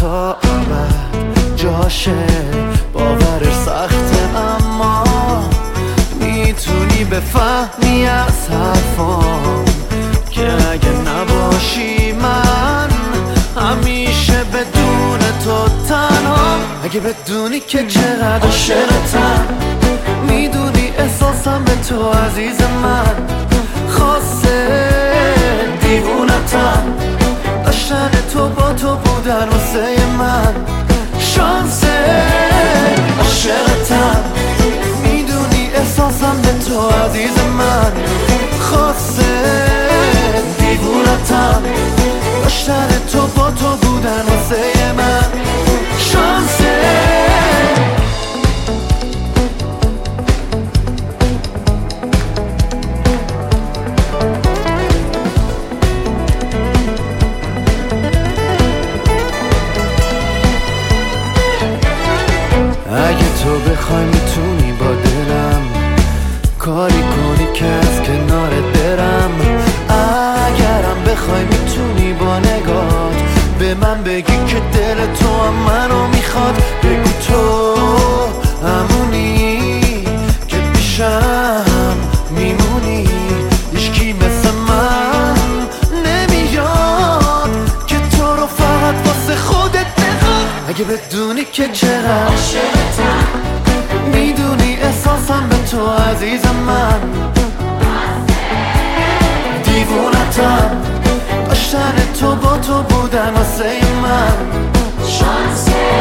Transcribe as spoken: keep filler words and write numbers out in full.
تا ابد جاشه. باورش سخته اما میتونی بفهمی از حرفام که اگه نباشی من همیشه بدون تو تنها. اگه بدونی که چقدر عاشقتم، میدونی احساسم به تو عزیز من خاصه. دیوونتم داشتن تو با تو بودن واسه من شانسه. عاشقتم میدونی احساسم به تو عزیز من خاصه. دیوونتم داشتن تو با تو بودن واسه من شانسه. اگه تو بخوای میتونی با دلم کاری کنی که از کنارت برم. اگرم بخوای میتونی با نگات به من بگی که دل تو هم منو میخواد. بگو تو همونی که پیشم میمونی. هیچکی مثل من نمیاد که تو رو فقط واسه خودت بخواد. اگه بدونی که چقدر عاشقتم، میدونی احساسم به تو عزیز من دیوونتم داشتن تو با تو بودن واسه من شانسه.